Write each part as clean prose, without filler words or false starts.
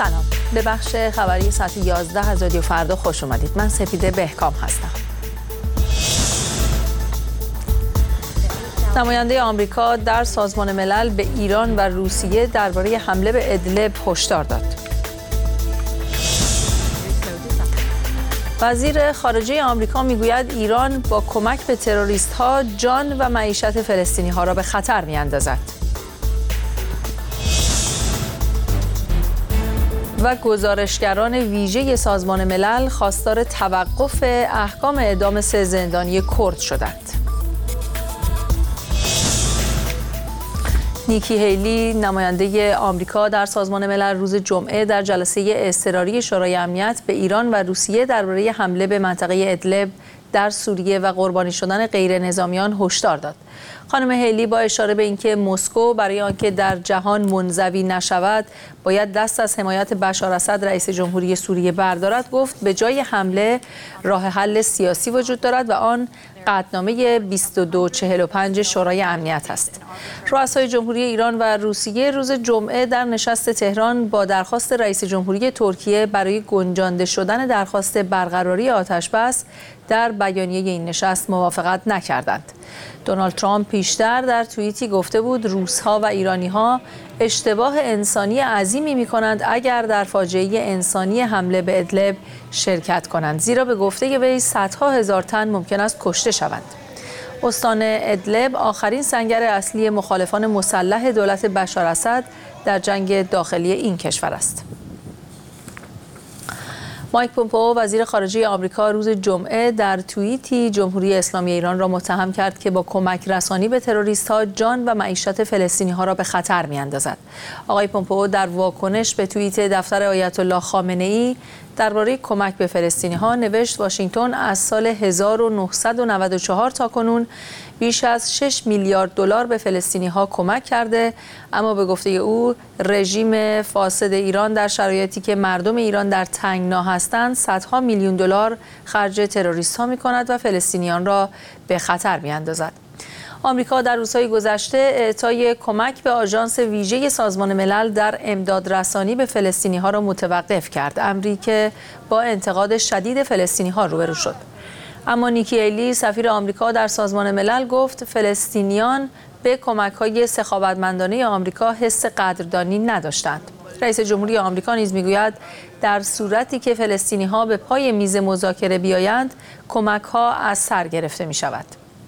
سلام، به بخش خبری ساعت 11 از رادیو فردا خوش اومدید. من سپیده بهکام هستم. نماینده آمریکا در سازمان ملل به ایران و روسیه درباره حمله به ادلب هشدار داد. وزیر خارجه آمریکا میگوید ایران با کمک به تروریست‌ها جان و معیشت فلسطینی‌ها را به خطر می‌اندازد. و گزارشگران ویژه سازمان ملل خواستار توقف احکام اعدام 3 زندانی کرد شدند. نیکی هیلی نماینده آمریکا در سازمان ملل روز جمعه در جلسه اضطراری شورای امنیت به ایران و روسیه درباره حمله به منطقه ادلب در سوریه و قربانی شدن غیر نظامیان هشدار داد. خانم هیلی با اشاره به اینکه مسکو برای آنکه در جهان منزوی نشود باید دست از حمایت بشار اسد رئیس جمهوری سوریه بردارد، گفت به جای حمله راه حل سیاسی وجود دارد و آن قطعنامه 2245 شورای امنیت است. رؤسای جمهوری ایران و روسیه روز جمعه در نشست تهران با درخواست رئیس جمهوری ترکیه برای گنجانده شدن درخواست برقراری آتش‌بس در بیانیه این نشست موافقت نکردند. دونالد ترامپ پیشتر در توییتی گفته بود روس‌ها و ایرانی‌ها اشتباه انسانی عظیمی می‌کنند اگر در فاجعه انسانی حمله به ادلب شرکت کنند، زیرا به گفته وی صدها هزار تن ممکن است کشته شوند. استان ادلب آخرین سنگر اصلی مخالفان مسلح دولت بشار اسد در جنگ داخلی این کشور است. مایک پومپئو وزیر خارجه آمریکا روز جمعه در توییتی جمهوری اسلامی ایران را متهم کرد که با کمک رسانی به تروریست‌ها جان و معیشت فلسطینی‌ها را به خطر می‌اندازد. آقای پومپئو در واکنش به توییت دفتر آیت الله خامنه‌ای درباره کمک به فلسطینی‌ها نوشت واشنگتن از سال 1994 تا کنون بیش از 6 میلیارد دلار به فلسطینی‌ها کمک کرده، اما به گفته او رژیم فاسد ایران در شرایطی که مردم ایران در تنگنا هستند صدها میلیون دلار خرج تروریست‌ها می‌کند و فلسطینیان را به خطر می‌اندازد. آمریکا در روزهای گذشته اعطای کمک به آژانس ویژه سازمان ملل در امداد رسانی به فلسطینی‌ها را متوقف کرد، امری که با انتقاد شدید فلسطینی‌ها روبرو شد. اما نیکی هیلی سفیر آمریکا در سازمان ملل گفت فلسطینیان به کمک‌های سخاوتمندانه آمریکا حس قدردانی نداشتند. رئیس جمهوری آمریکا نیز میگوید در صورتی که فلسطینی‌ها به پای میز مذاکره بیایند کمک‌ها از سر گرفته می‌شود.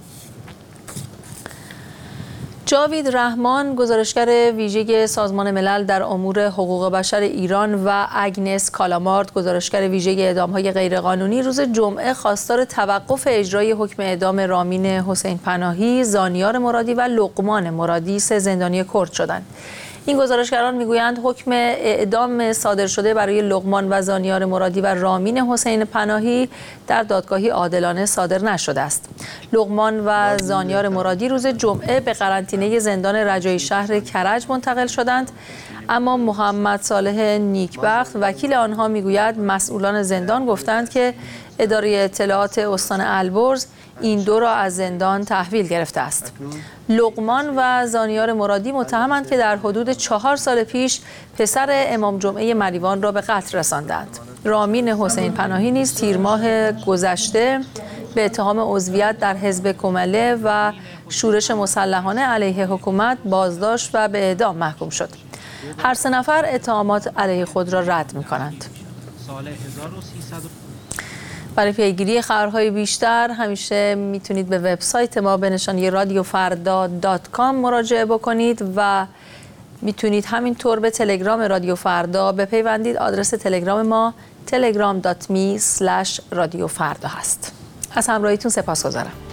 جاوید رحمان گزارشگر ویژه سازمان ملل در امور حقوق بشر ایران و اگنس کالامارد گزارشگر ویژه اعدام‌های غیرقانونی روز جمعه خواستار توقف اجرای حکم اعدام رامین حسین پناهی، زانیار مرادی و لقمان مرادی 3 زندانی کرد شدند. این گزارشگران میگویند حکم اعدام صادر شده برای لقمان و زانیار مرادی و رامین حسین پناهی در دادگاهی عادلانه صادر نشده است. لقمان و زانیار مرادی روز جمعه به قرنطینه زندان رجایی شهر کرج منتقل شدند، اما محمد صالح نیکبخت وکیل آنها میگوید مسئولان زندان گفتند که اداره اطلاعات استان البرز این 2 را از زندان تحویل گرفته است. لقمان و زانیار مرادی متهمند که در حدود 4 سال پیش پسر امام جمعه مریوان را به قتل رساندند. رامین حسین پناهی نیز تیر ماه گذشته به اتهام عضویت در حزب کمله و شورش مسلحانه علیه حکومت بازداشت و به اعدام محکوم شد. هر 3 نفر اتهامات علیه خود را رد می‌کنند. برای پیگیری خبرهای بیشتر همیشه میتونید به وبسایت ما به نشانی radiofarda.com مراجعه بکنید و میتونید همینطور به تلگرام رادیو فردا بپیوندید. آدرس تلگرام ما telegram.me/radiofarda هست. از همراهیتون سپاسگزارم.